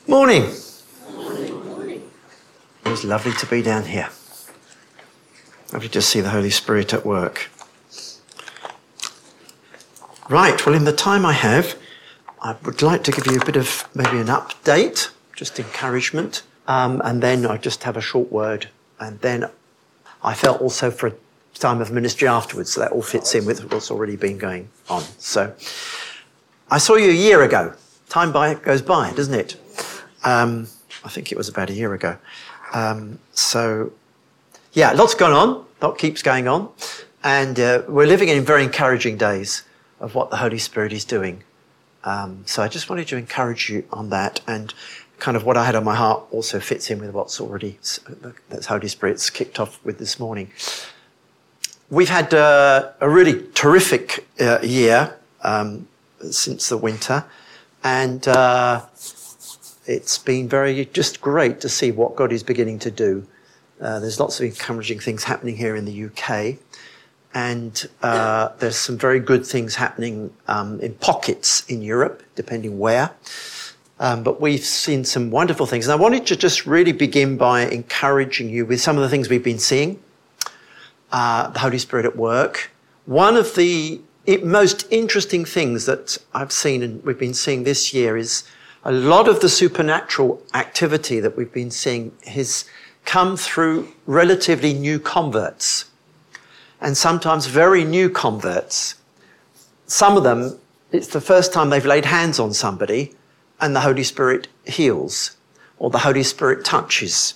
Morning. It was lovely to be down here. Lovely to see the Holy Spirit at work. Right, well, in the time I have, I would like to give you a bit of maybe an update, just encouragement, and then I'll just have a short word. And then I felt also for a time of ministry afterwards, so that all fits in with what's already been going on. So I saw you a year ago. Time goes by, doesn't it? I think it was about a year ago. So, yeah, lots going on. Lot keeps going on. And we're living in very encouraging days of what the Holy Spirit is doing. So I just wanted to encourage you on that. And kind of what I had on my heart also fits in with what's already, that Holy Spirit's kicked off with this morning. We've had a really terrific year since the winter. And it's been just great to see what God is beginning to do. There's lots of encouraging things happening here in the UK. And there's some very good things happening in pockets in Europe, depending where. But we've seen some wonderful things. And I wanted to just really begin by encouraging you with some of the things we've been seeing. The Holy Spirit at work. One of the most interesting things that I've seen and we've been seeing this year is a lot of the supernatural activity that we've been seeing has come through relatively new converts, and sometimes very new converts. Some of them, it's the first time they've laid hands on somebody and the Holy Spirit heals or the Holy Spirit touches.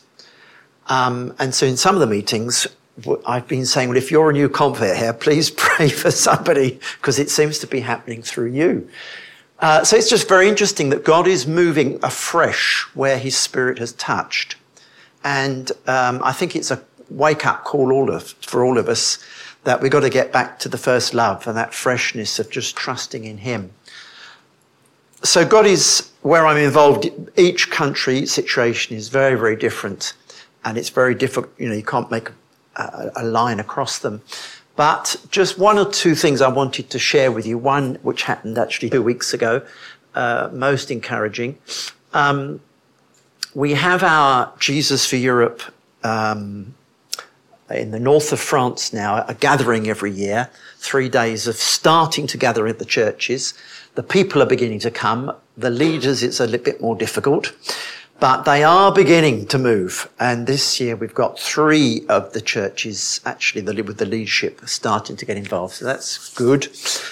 And so in some of the meetings, I've been saying, well, if you're a new convert here, please pray for somebody because it seems to be happening through you. So it's just very interesting that God is moving afresh where his Spirit has touched. And I think it's a wake-up call for all of us that we've got to get back to the first love and that freshness of just trusting in him. So God is where I'm involved. Each country situation is very, very different. And it's very difficult. You can't make a line across them. But just one or two things I wanted to share with you. One which happened actually 2 weeks ago, most encouraging. We have our Jesus for Europe in the north of France now, a gathering every year, 3 days of starting to gather at the churches. The people are beginning to come. The leaders, it's a little bit more difficult. But they are beginning to move. And this year we've got 3 of the churches actually with the leadership starting to get involved. So that's good.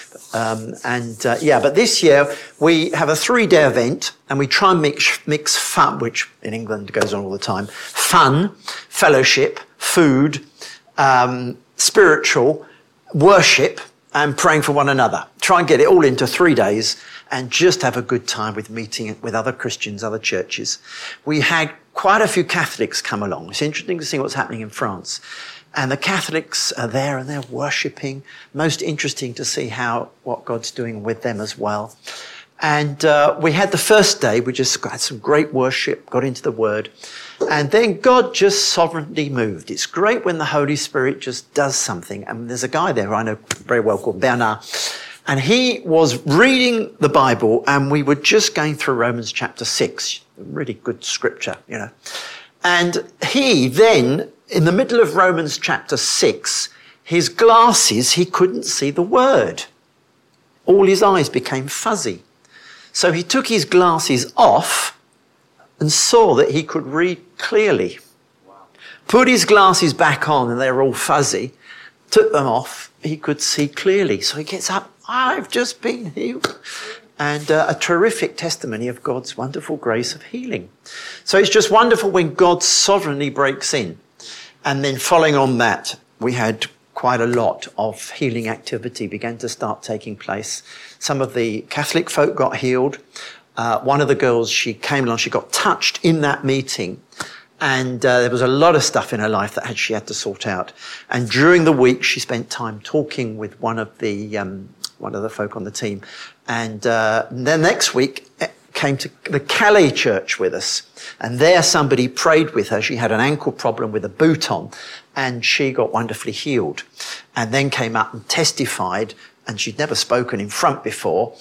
But this year we have a 3-day event and we try and mix fun, which in England goes on all the time, fun, fellowship, food, spiritual, worship, and praying for one another. Try and get it all into 3 days and just have a good time with meeting with other Christians, other churches. We had quite a few Catholics come along. It's interesting to see what's happening in France. And the Catholics are there and they're worshipping. Most interesting to see what God's doing with them as well. And we had the first day, we just had some great worship, got into the Word. And then God just sovereignly moved. It's great when the Holy Spirit just does something. And there's a guy there I know very well called Bernard. And he was reading the Bible and we were just going through Romans chapter 6. Really good scripture, And he then, in the middle of Romans chapter 6, his glasses, he couldn't see the word. All his eyes became fuzzy. So he took his glasses off and saw that he could read clearly. Wow. Put his glasses back on and they were all fuzzy. Took them off, he could see clearly. So he gets up, I've just been healed. And a terrific testimony of God's wonderful grace of healing. So it's just wonderful when God sovereignly breaks in. And then following on that, we had quite a lot of healing activity began to start taking place. Some of the Catholic folk got healed. One of the girls, she came along, she got touched in that meeting. And there was a lot of stuff in her life that she had to sort out. And during the week, she spent time talking with one of the folk on the team. And then next week came to the Calais church with us. And there somebody prayed with her. She had an ankle problem with a boot on. And she got wonderfully healed. And then came up and testified. And she'd never spoken in front before.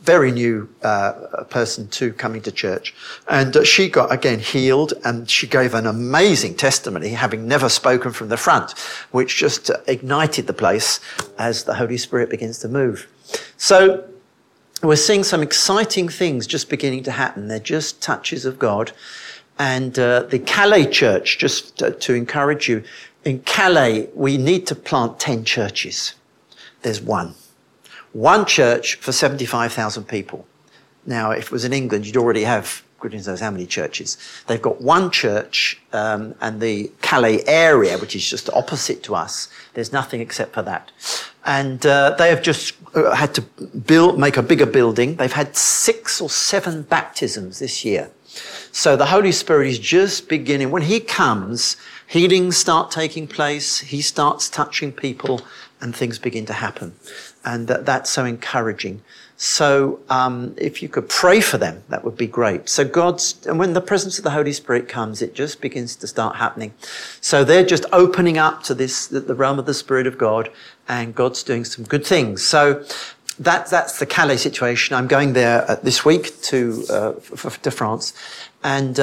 very new person to coming to church. And she got, again, healed, and she gave an amazing testimony, having never spoken from the front, which just ignited the place as the Holy Spirit begins to move. So we're seeing some exciting things just beginning to happen. They're just touches of God. And the Calais church, just to encourage you, in Calais, we need to plant 10 churches. There's one. One church for 75,000 people. Now, if it was in England, you'd already have, goodness knows how many churches. They've got one church, and the Calais area, which is just opposite to us, there's nothing except for that. And they have just had to make a bigger building. They've had 6 or 7 baptisms this year. So the Holy Spirit is just beginning. When he comes, healings start taking place. He starts touching people and things begin to happen. And that's so encouraging. So if you could pray for them, that would be great. So and when the presence of the Holy Spirit comes, it just begins to start happening. So they're just opening up to the realm of the Spirit of God, and God's doing some good things. So that's the Calais situation. I'm going there this week to France. And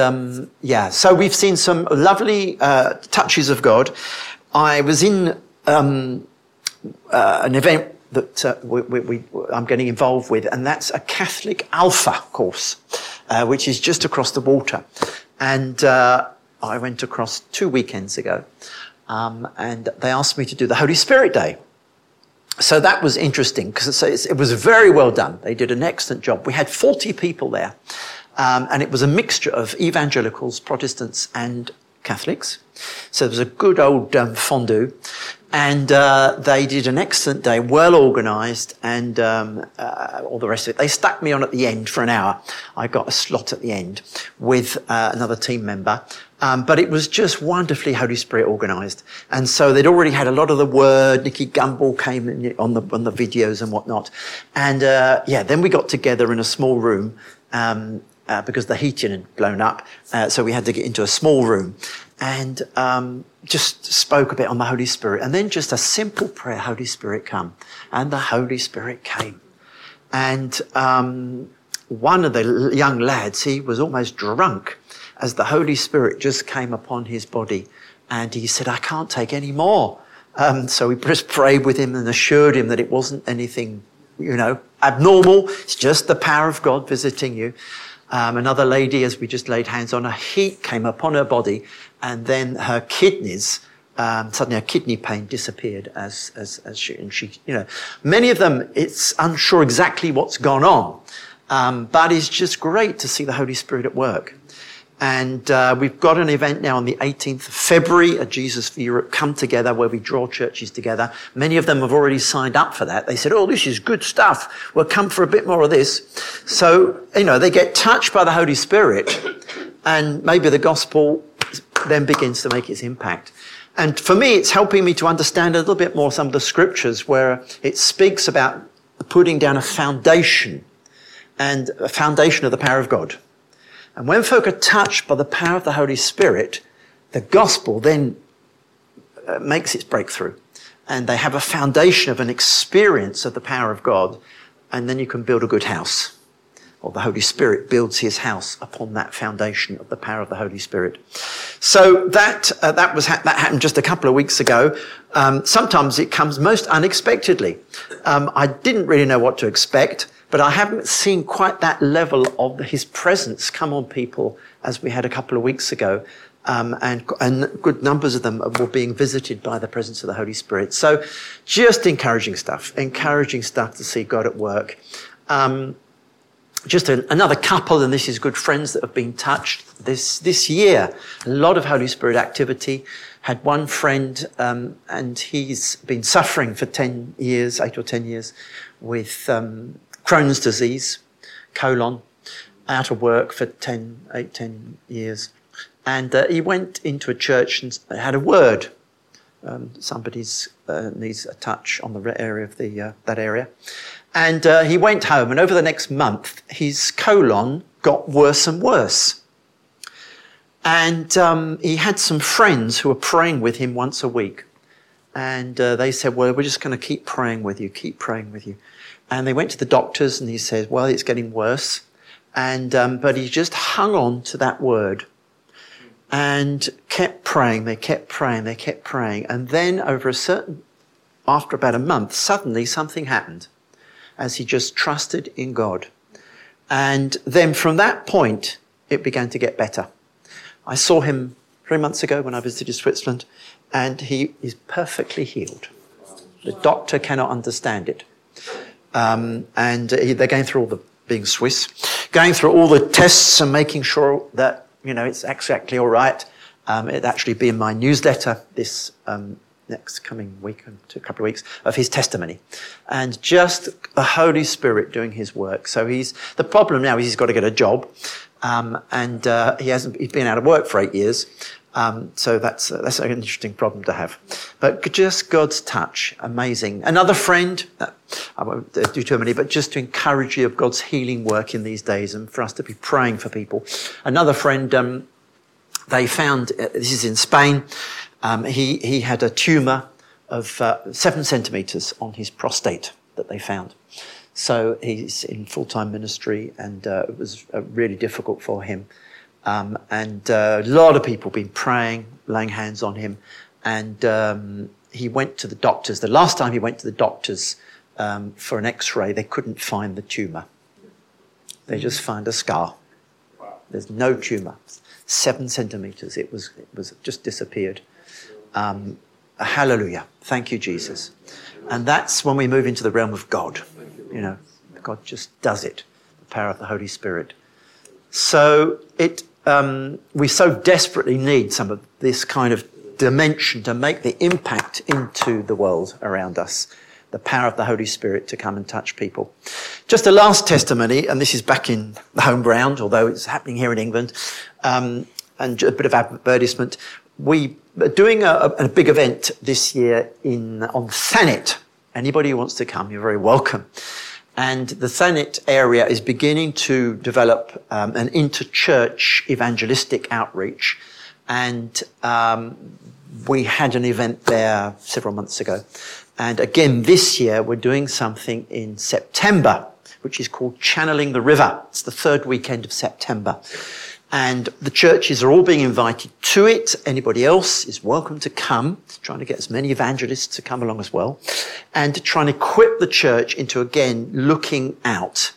so we've seen some lovely touches of God. I was in an event that I'm getting involved with, and that's a Catholic Alpha course, which is just across the water. And I went across 2 weekends ago, and they asked me to do the Holy Spirit Day. So that was interesting, because it was very well done. They did an excellent job. We had 40 people there, and it was a mixture of evangelicals, Protestants, and Catholics. So there was a good old fondue. And they did an excellent day, well organised, and all the rest of it. They stuck me on at the end for an hour. I got a slot at the end with another team member. But it was just wonderfully Holy Spirit organised. And so they'd already had a lot of the word. Nicky Gumbel came in on the videos and whatnot. And then we got together in a small room because the heating had blown up. So we had to get into a small room. And just spoke a bit on the Holy Spirit, and then just a simple prayer, Holy Spirit come. And the Holy Spirit came. And one of the young lads, he was almost drunk as the Holy Spirit just came upon his body, and he said, I can't take any more. So we just prayed with him and assured him that it wasn't anything, abnormal. It's just the power of God visiting you. Another lady, as we just laid hands on her, heat came upon her body, and then her kidneys, suddenly her kidney pain disappeared as she, many of them, it's unsure exactly what's gone on, but it's just great to see the Holy Spirit at work. And we've got an event now on the 18th of February at Jesus for Europe Come Together, where we draw churches together. Many of them have already signed up for that. They said, oh, this is good stuff. We'll come for a bit more of this. So, they get touched by the Holy Spirit, and maybe the gospel then begins to make its impact. And for me, it's helping me to understand a little bit more some of the scriptures where it speaks about putting down a foundation, and a foundation of the power of God. And when folk are touched by the power of the Holy Spirit, the gospel then makes its breakthrough. And they have a foundation of an experience of the power of God. And then you can build a good house. Or the Holy Spirit builds his house upon that foundation of the power of the Holy Spirit. So that happened just a couple of weeks ago. Sometimes it comes most unexpectedly. I didn't really know what to expect. But I haven't seen quite that level of his presence come on people as we had a couple of weeks ago. And good numbers of them were being visited by the presence of the Holy Spirit. So just encouraging stuff to see God at work. Just another couple, and this is good friends that have been touched this year. A lot of Holy Spirit activity. Had one friend, and he's been suffering for 8 or 10 years, with Crohn's disease, colon, out of work for 10 years. And he went into a church and had a word. Somebody's needs a touch on the area of that area. And he went home, and over the next month, his colon got worse and worse. And he had some friends who were praying with him once a week. And they said, well, we're just going to keep praying with you. And they went to the doctors and he said, well, it's getting worse. And but he just hung on to that word and kept praying. They kept praying. And then after about a month, suddenly something happened as he just trusted in God. And then from that point, it began to get better. I saw him 3 months ago when I visited Switzerland, and he is perfectly healed. The doctor cannot understand it. They're going through being Swiss, going through all the tests and making sure that, it's exactly all right. It'd actually be in my newsletter this next coming week, a couple of weeks, of his testimony. And just the Holy Spirit doing his work. So the problem now is he's got to get a job. He's been out of work for 8 years. So that's an interesting problem to have. But just God's touch, amazing. Another friend, I won't do too many, but just to encourage you of God's healing work in these days and for us to be praying for people. Another friend, they found, this is in Spain, he had a tumour of 7 centimetres on his prostate that they found. So he's in full-time ministry, and it was really difficult for him. And a lot of people been praying, laying hands on him. And he went to the doctors. The last time he went to the doctors for an X-ray, they couldn't find the tumour. They just found a scar. There's no tumour. 7 centimetres. It was just disappeared. Hallelujah. Thank you, Jesus. And that's when we move into the realm of God. God just does it. The power of the Holy Spirit. So we so desperately need some of this kind of dimension to make the impact into the world around us. The power of the Holy Spirit to come and touch people. Just a last testimony, and this is back in the home ground, although it's happening here in England, and a bit of advertisement. We are doing a big event this year on Thanet. Anybody who wants to come, you're very welcome. And the Thanet area is beginning to develop an inter-church evangelistic outreach. And we had an event there several months ago. And again, this year, we're doing something in September, which is called Channeling the River. It's the 3rd weekend of September. And the churches are all being invited to it. Anybody else is welcome to come, trying to get as many evangelists to come along as well, and to try and equip the church into, again, looking out,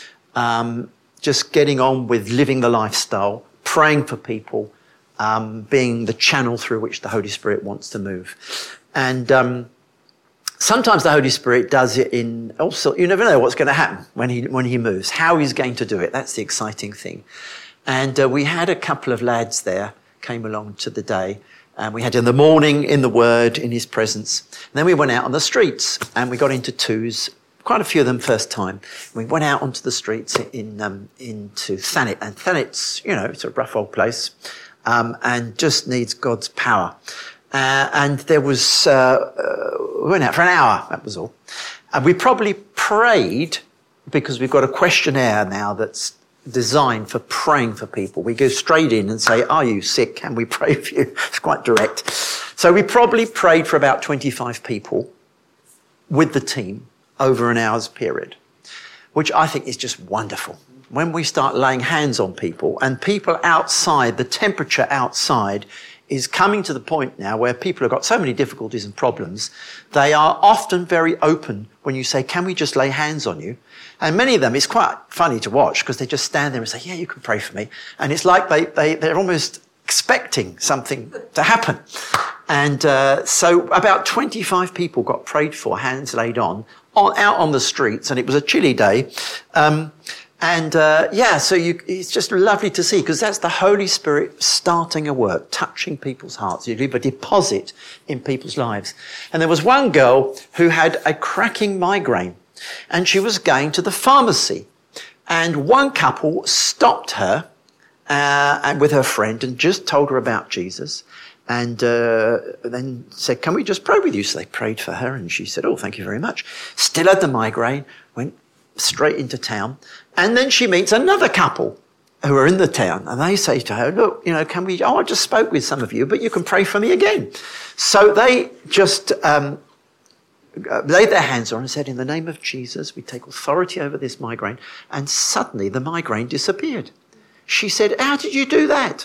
just getting on with living the lifestyle, praying for people, being the channel through which the Holy Spirit wants to move. And sometimes the Holy Spirit does it also, you never know what's going to happen when he moves, how he's going to do it. That's the exciting thing. And we had a couple of lads there, came along to the day, and we had in the morning in the Word, in his presence. And then we went out on the streets, and we got into twos, quite a few of them first time. We went out onto the streets into Thanet, and Thanet's, it's a rough old place, and just needs God's power. And there was, we went out for an hour, that was all. And we probably prayed, because we've got a questionnaire now that's designed for praying for people. We go straight in and say, are you sick? Can we pray for you? It's quite direct. So we probably prayed for about 25 people with the team over an hour's period, which I think is just wonderful. When we start laying hands on people, and people outside, the temperature outside is coming to the point now where people have got so many difficulties and problems, they are often very open when you say, can we just lay hands on you? And many of them, it's quite funny to watch because they just stand there and say, yeah, you can pray for me. And it's like they're almost expecting something to happen. And so about 25 people got prayed for, hands laid on out on the streets, and it was a chilly day. It's just lovely to see, because that's the Holy Spirit starting a work, touching people's hearts. You leave a deposit in people's lives. And there was one girl who had a cracking migraine, and she was going to the pharmacy. And one couple stopped her and with her friend and just told her about Jesus. And then said, can we just pray with you? So they prayed for her, and she said, oh, thank you very much. Still had the migraine, went straight into town. And then she meets another couple who are in the town, and they say to her, look, can we, I just spoke with some of you, but you can pray for me again. So they just laid their hands on her and said, in the name of Jesus, we take authority over this migraine. And suddenly the migraine disappeared. She said, how did you do that?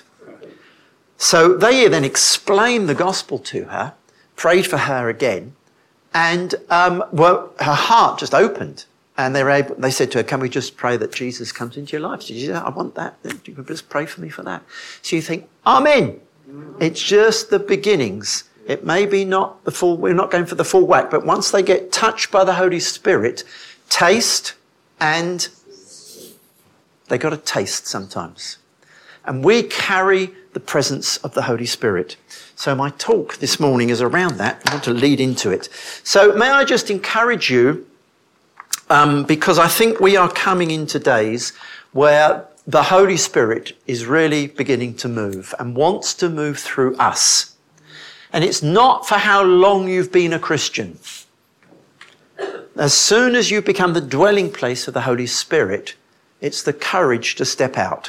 So they then explained the gospel to her, prayed for her again, and her heart just opened. And they said to her, can we just pray that Jesus comes into your life? She said, I want that. You can just pray for me for that. So you think, amen. It's just the beginnings. It may be not the full, we're not going for the full whack, but once they get touched by the Holy Spirit, taste, and they got to taste sometimes. And we carry the presence of the Holy Spirit. So my talk this morning is around that. I want to lead into it. So may I just encourage you, because I think we are coming into days where the Holy Spirit is really beginning to move and wants to move through us. And it's not for how long you've been a Christian. As soon as you become the dwelling place of the Holy Spirit, it's the courage to step out.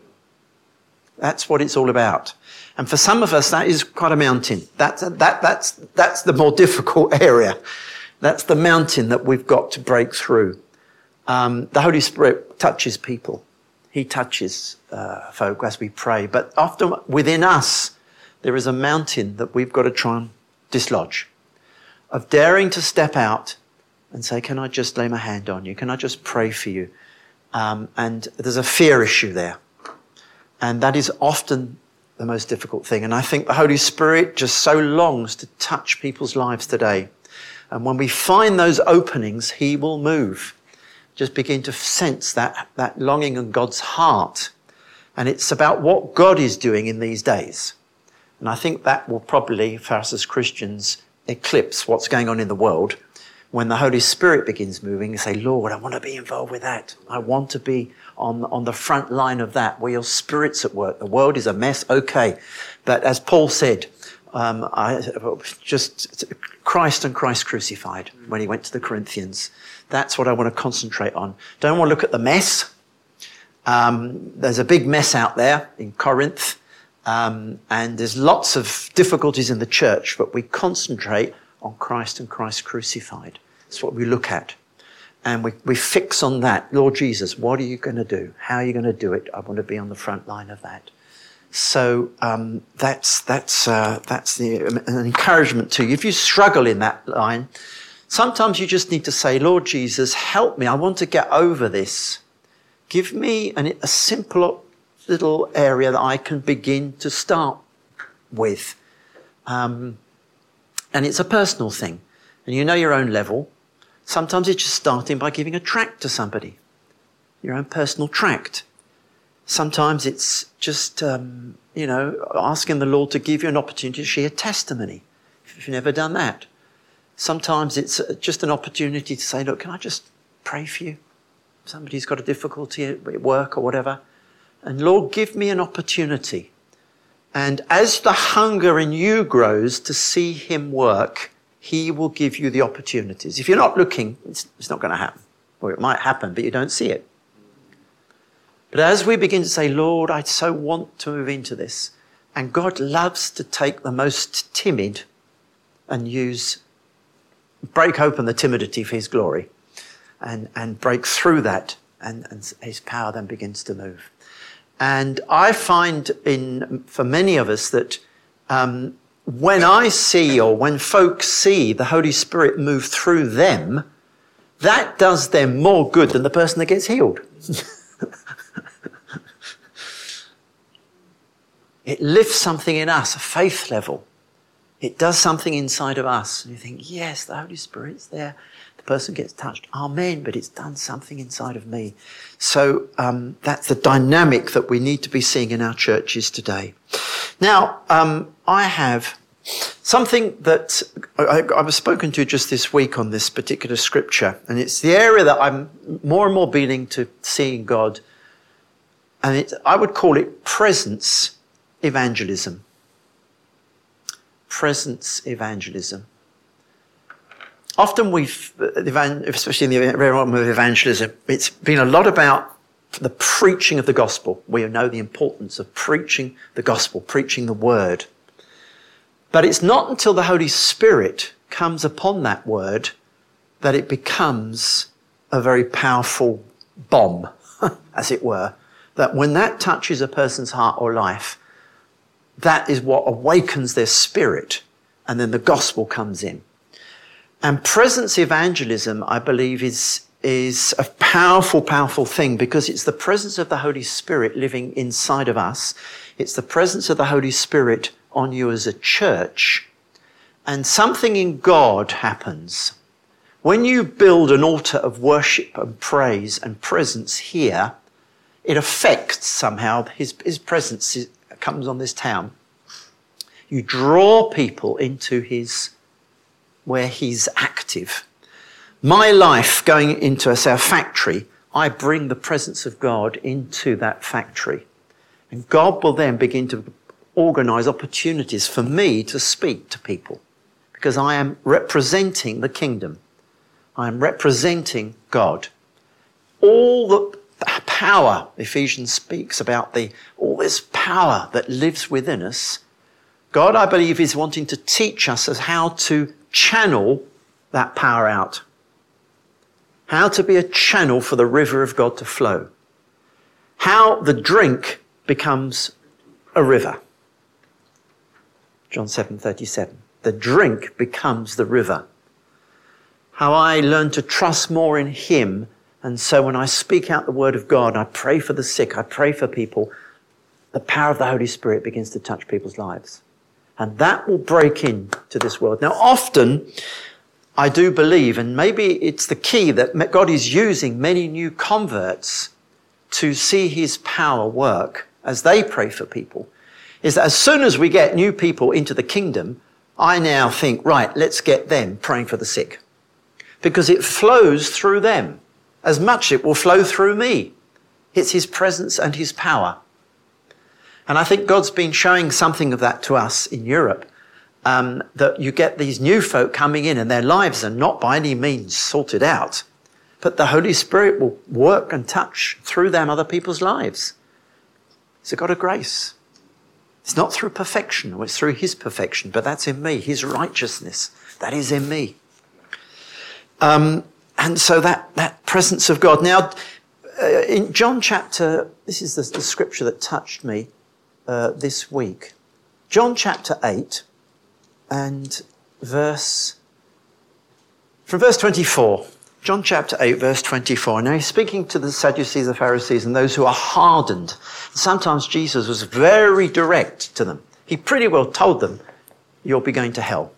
That's what it's all about. And for some of us, that is quite a mountain. That's the more difficult area. That's the mountain that we've got to break through. The Holy Spirit touches people. He touches folk as we pray. But often within us, there is a mountain that we've got to try and dislodge, of daring to step out and say, can I just lay my hand on you? Can I just pray for you? And there's a fear issue there. And that is often the most difficult thing. And I think the Holy Spirit just so longs to touch people's lives today. And when we find those openings, he will move. Just begin to sense that longing in God's heart. And it's about what God is doing in these days. And I think that will probably, for us as Christians, eclipse what's going on in the world. When the Holy Spirit begins moving, you say, Lord, I want to be involved with that. I want to be on the front line of that, where your Spirit's at work. The world is a mess, okay. But as Paul said, just Christ and Christ crucified when he went to the Corinthians. That's what I want to concentrate on. Don't want to look at the mess. There's a big mess out there in Corinth. And there's lots of difficulties in the church, but we concentrate on Christ and Christ crucified. That's what we look at. And we fix on that. Lord Jesus, what are you going to do? How are you going to do it? I want to be on the front line of that. So that's an encouragement to you. If you struggle in that line, sometimes you just need to say, Lord Jesus, help me. I want to get over this. Give me a simple little area that I can begin to start with. And it's a personal thing. And you know your own level. Sometimes it's just starting by giving a tract to somebody. Your own personal tract. Sometimes it's just, asking the Lord to give you an opportunity to share testimony, if you've never done that. Sometimes it's just an opportunity to say, look, can I just pray for you? Somebody's got a difficulty at work or whatever. And Lord, give me an opportunity. And as the hunger in you grows to see him work, he will give you the opportunities. If you're not looking, it's not going to happen. Or it might happen, but you don't see it. But as we begin to say, Lord, I so want to move into this. And God loves to take the most timid and break open the timidity for his glory. And break through that. And his power then begins to move. And I find for many of us that when I see, or when folks see the Holy Spirit move through them, that does them more good than the person that gets healed. It lifts something in us, a faith level. It does something inside of us. And you think, yes, the Holy Spirit's there. The person gets touched. Amen. But it's done something inside of me. So that's the dynamic that we need to be seeing in our churches today. Now, I have something that I was spoken to just this week on this particular scripture. And it's the area that I'm more and more beginning to seeing God. And I would call it presence evangelism. Presence evangelism. Often especially in the realm of evangelism, it's been a lot about the preaching of the gospel. We know the importance of preaching the gospel, preaching the word. But it's not until the Holy Spirit comes upon that word that it becomes a very powerful bomb, as it were, that when that touches a person's heart or life, that is what awakens their spirit, and then the gospel comes in. And presence evangelism, I believe, is a powerful, powerful thing, because it's the presence of the Holy Spirit living inside of us. It's the presence of the Holy Spirit on you as a church, and something in God happens. When you build an altar of worship and praise and presence here, it affects somehow his presence comes on this town. You draw people into where he's active. My life going into, say, a factory, I bring the presence of God into that factory. And God will then begin to organise opportunities for me to speak to people, because I am representing the kingdom. I am representing God. All the power, Ephesians speaks about all this power that lives within us. God, I believe, is wanting to teach us as how to channel that power out. How to be a channel for the river of God to flow. How the drink becomes a river. John 7:37. The drink becomes the river. How I learn to trust more in him, and so when I speak out the word of God, I pray for the sick, I pray for people, the power of the Holy Spirit begins to touch people's lives. And that will break into this world. Now, often, I do believe, and maybe it's the key, that God is using many new converts to see his power work as they pray for people, is that as soon as we get new people into the kingdom, I now think, right, let's get them praying for the sick. Because it flows through them as much as it will flow through me. It's his presence and his power. And I think God's been showing something of that to us in Europe, that you get these new folk coming in and their lives are not by any means sorted out, but the Holy Spirit will work and touch through them other people's lives. It's a God of grace. It's not through perfection, it's through his perfection, but that's in me, his righteousness, that is in me. And so that presence of God. Now, in John chapter, this is the scripture that touched me this week. John chapter 8 and from verse 24. John chapter 8, verse 24. Now he's speaking to the Sadducees, the Pharisees, and those who are hardened. Sometimes Jesus was very direct to them. He pretty well told them, you'll be going to hell.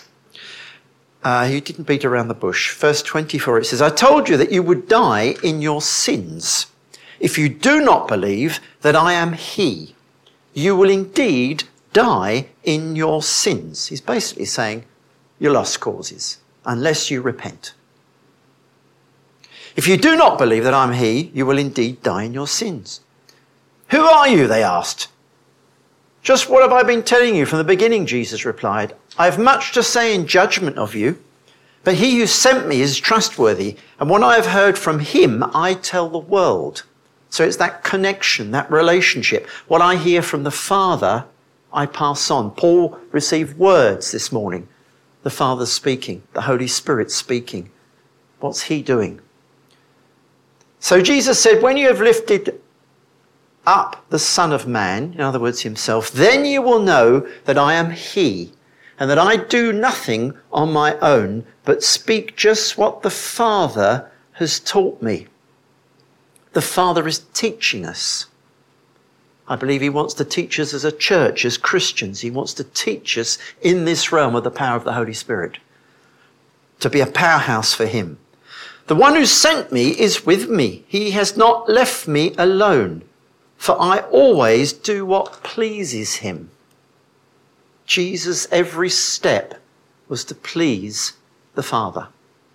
He didn't beat around the bush. Verse 24, it says, I told you that you would die in your sins. If you do not believe that I am he, you will indeed die in your sins. He's basically saying, you're lost causes, unless you repent. If you do not believe that I'm he, you will indeed die in your sins. Who are you? They asked. Just what have I been telling you from the beginning? Jesus replied. I have much to say in judgment of you, but he who sent me is trustworthy, and what I have heard from him, I tell the world. So it's that connection, that relationship. What I hear from the Father, I pass on. Paul received words this morning. The Father's speaking, the Holy Spirit speaking. What's he doing? So Jesus said, when you have lifted up the Son of Man, in other words himself, then you will know that I am he, and that I do nothing on my own, but speak just what the Father has taught me. The Father is teaching us. I believe he wants to teach us as a church, as Christians. He wants to teach us in this realm of the power of the Holy Spirit, to be a powerhouse for him. The one who sent me is with me. He has not left me alone, for I always do what pleases him. Jesus' every step was to please the Father.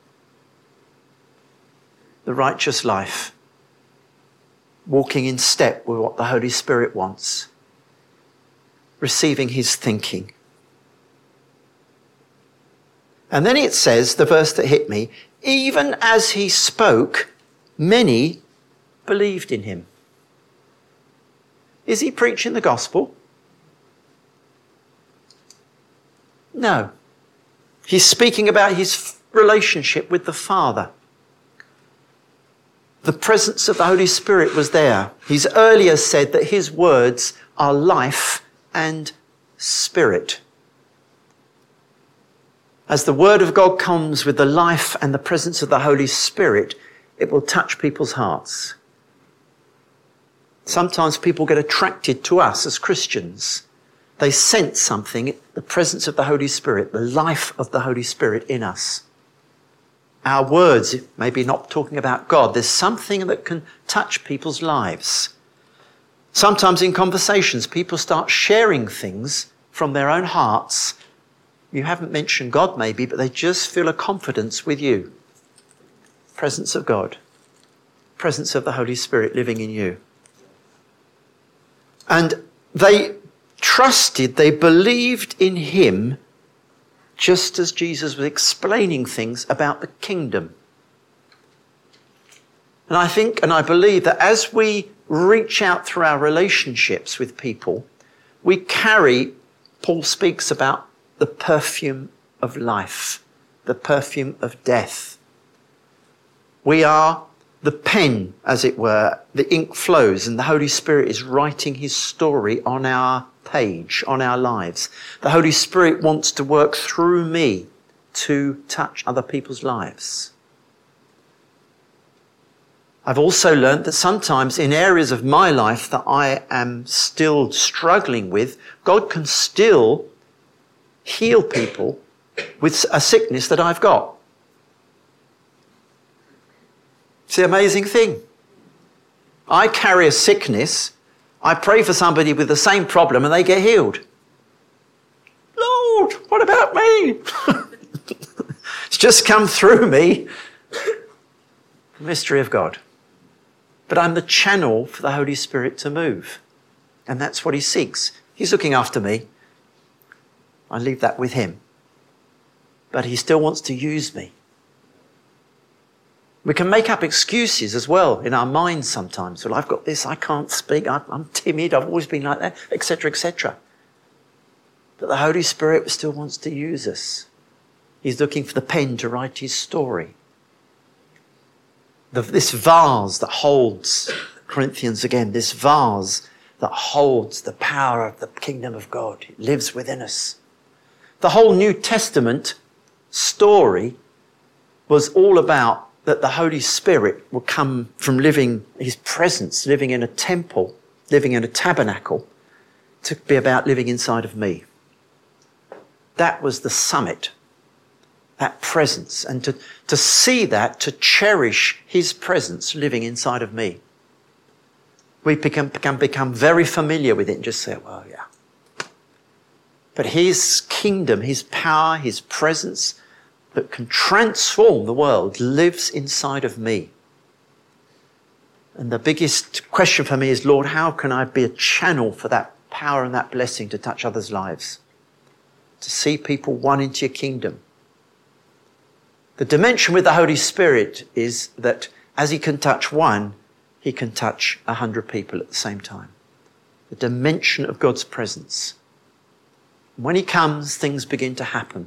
The righteous life, walking in step with what the Holy Spirit wants, receiving his thinking. And then it says, the verse that hit me, even as he spoke, many believed in him. Is he preaching the gospel? No. He's speaking about his relationship with the Father. The presence of the Holy Spirit was there. He's earlier said that his words are life and spirit. As the word of God comes with the life and the presence of the Holy Spirit, it will touch people's hearts. Sometimes people get attracted to us as Christians. They sense something, the presence of the Holy Spirit, the life of the Holy Spirit in us. Our words, maybe not talking about God, there's something that can touch people's lives. Sometimes in conversations, people start sharing things from their own hearts. You haven't mentioned God maybe, but they just feel a confidence with you. Presence of God. Presence of the Holy Spirit living in you. And they trusted, they believed in him, just as Jesus was explaining things about the kingdom. And I think and I believe that as we reach out through our relationships with people, we carry, Paul speaks about the perfume of life, the perfume of death. We are the pen, as it were, the ink flows and the Holy Spirit is writing his story on our page, on our lives. The Holy Spirit wants to work through me to touch other people's lives. I've also learned that sometimes in areas of my life that I am still struggling with, God can still heal people with a sickness that I've got. It's the amazing thing. I carry a sickness, I pray for somebody with the same problem and they get healed. Lord, what about me? It's just come through me. The mystery of God. But I'm the channel for the Holy Spirit to move. And that's what he seeks. He's looking after me. I leave that with him. But he still wants to use me. We can make up excuses as well in our minds sometimes. Well, I've got this, I can't speak, I'm timid, I've always been like that, etc., etc. But the Holy Spirit still wants to use us. He's looking for the pen to write his story. This vase that holds, Corinthians again, this vase that holds the power of the kingdom of God. It lives within us. The whole New Testament story was all about that the Holy Spirit will come from living, his presence, living in a temple, living in a tabernacle, to be about living inside of me. That was the summit, that presence. And to see that, to cherish his presence living inside of me. We can become very familiar with it and just say, well, yeah. But his kingdom, his power, his presence, that can transform the world lives inside of me. And the biggest question for me is, Lord, how can I be a channel for that power and that blessing to touch others' lives? To see people won into your kingdom. The dimension with the Holy Spirit is that as he can touch one, he can touch 100 people at the same time. The dimension of God's presence. When he comes, things begin to happen.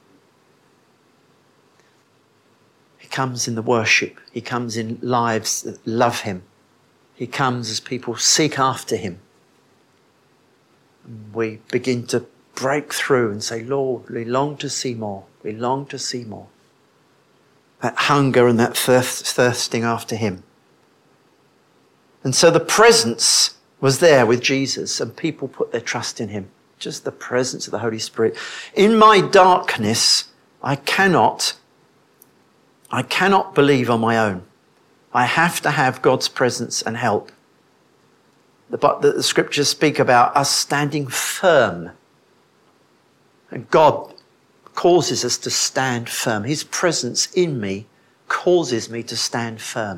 He comes in the worship. He comes in lives that love him. He comes as people seek after him. And we begin to break through and say, Lord, we long to see more. We long to see more. That hunger and that thirsting after him. And so the presence was there with Jesus and people put their trust in him. Just the presence of the Holy Spirit. In my darkness, I cannot believe on my own. I have to have God's presence and help. The scriptures speak about us standing firm. And God causes us to stand firm. His presence in me causes me to stand firm.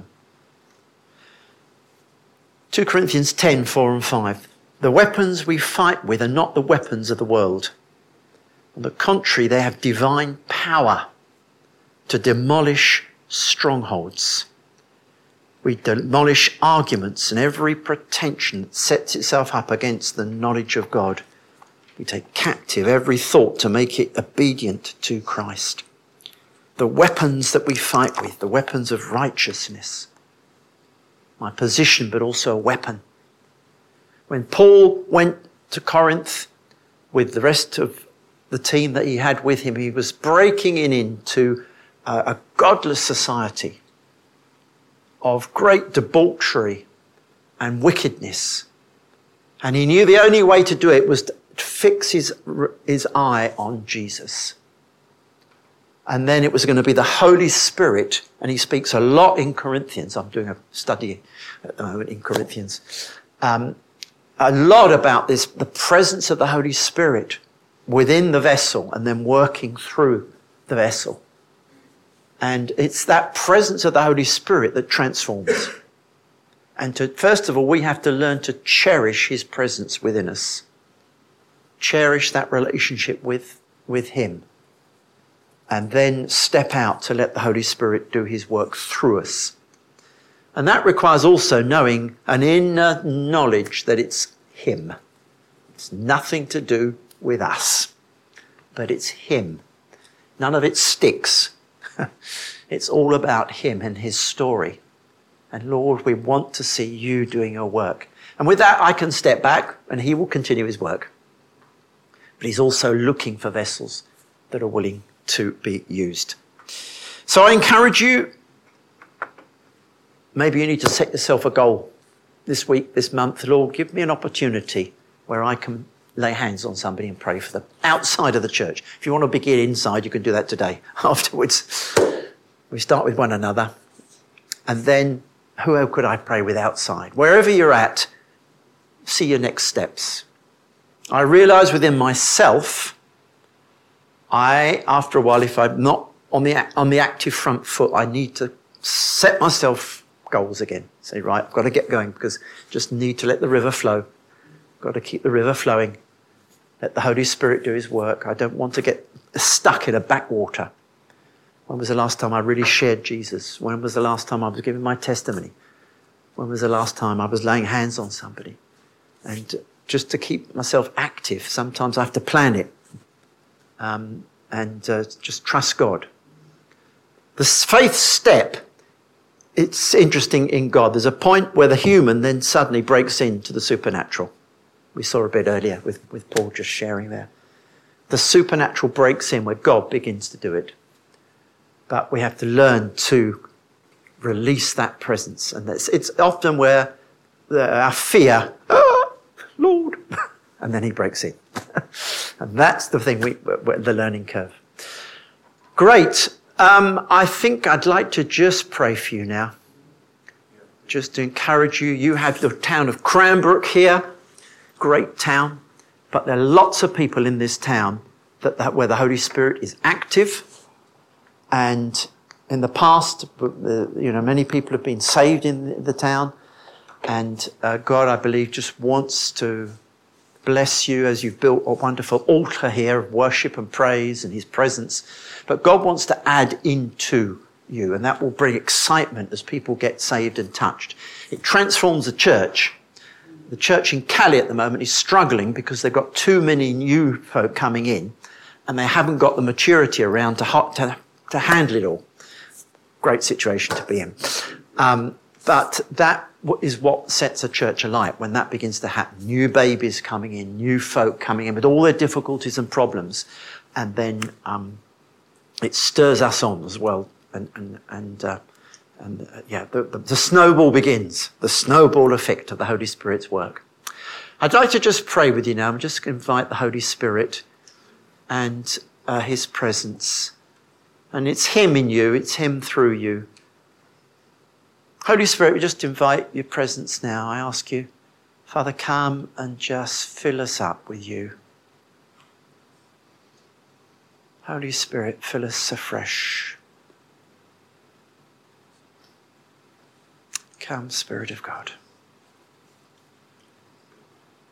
2 Corinthians 10, 4 and 5. The weapons we fight with are not the weapons of the world. On the contrary, they have divine power to demolish strongholds. We demolish arguments and every pretension that sets itself up against the knowledge of God. We take captive every thought to make it obedient to Christ. The weapons that we fight with, the weapons of righteousness. My position, but also a weapon. When Paul went to Corinth with the rest of the team that he had with him, he was breaking into a godless society of great debauchery and wickedness. And he knew the only way to do it was to fix his eye on Jesus. And then it was going to be the Holy Spirit, and he speaks a lot in Corinthians. I'm doing a study at the moment in Corinthians. A lot about this, the presence of the Holy Spirit within the vessel and then working through the vessel. And it's that presence of the Holy Spirit that transforms. And first of all, we have to learn to cherish his presence within us. Cherish that relationship with him. And then step out to let the Holy Spirit do his work through us. And that requires also knowing an inner knowledge that it's him. It's nothing to do with us, but it's him. None of it sticks. It's all about him and his story. And Lord, we want to see you doing your work. And with that, I can step back and he will continue his work. But he's also looking for vessels that are willing to be used. So I encourage you, maybe you need to set yourself a goal this week, this month. Lord, give me an opportunity where I can lay hands on somebody and pray for them outside of the church. If you want to begin inside, you can do that today. Afterwards, we start with one another. And then who could I pray with outside? Wherever you're at, see your next steps. I realize within myself, after a while, if I'm not on the active front foot, I need to set myself goals again. Say, right, I've got to get going because just need to let the river flow. Got to keep the river flowing. Let the Holy Spirit do his work. I don't want to get stuck in a backwater. When was the last time I really shared Jesus? When was the last time I was giving my testimony? When was the last time I was laying hands on somebody? And just to keep myself active, sometimes I have to plan it. And just trust God. The faith step, it's interesting in God. There's a point where the human then suddenly breaks into the supernatural. We saw a bit earlier with Paul just sharing there. The supernatural breaks in where God begins to do it. But we have to learn to release that presence. And it's often where our fear, Lord, and then he breaks in. And that's the thing, the learning curve. Great. I think I'd like to just pray for you now. Just to encourage you. You have the town of Cranbrook here. Great town. But there are lots of people in this town where the Holy Spirit is active. And in the past, many people have been saved in the town. And God, I believe, just wants to bless you as you've built a wonderful altar here of worship and praise and his presence. But God wants to add into you, and that will bring excitement as people get saved and touched. It transforms the church. The church in Cali at the moment is struggling because they've got too many new folk coming in, and they haven't got the maturity around to handle it all. Great situation to be in. But that is what sets a church alight when that begins to happen. New babies coming in, new folk coming in with all their difficulties and problems. And then it stirs us on as well. The snowball begins, the snowball effect of the Holy Spirit's work. I'd like to just pray with you now. I'm just going to invite the Holy Spirit and his presence. And it's him in you, it's him through you. Holy Spirit, we just invite your presence now. I ask you, Father, come and just fill us up with you. Holy Spirit, fill us afresh. Come, Spirit of God.